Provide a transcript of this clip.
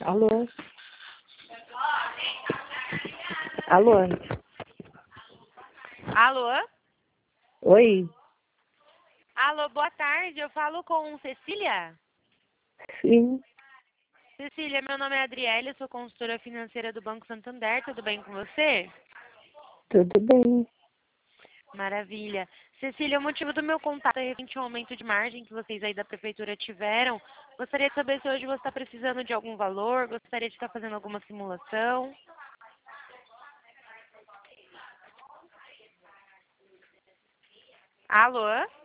Alô? Alô? Alô? Oi? Alô, boa tarde. Eu falo com Cecília? Sim, Cecília, meu nome é Adriele, eu sou consultora financeira do Banco Santander. Tudo bem com você? tudo bem. Maravilha. Cecília, o motivo do meu contato é referente ao aumento de margem que vocês aí da prefeitura tiveram. Gostaria de saber se hoje você está precisando de algum valor, gostaria de estar fazendo alguma simulação. Alô?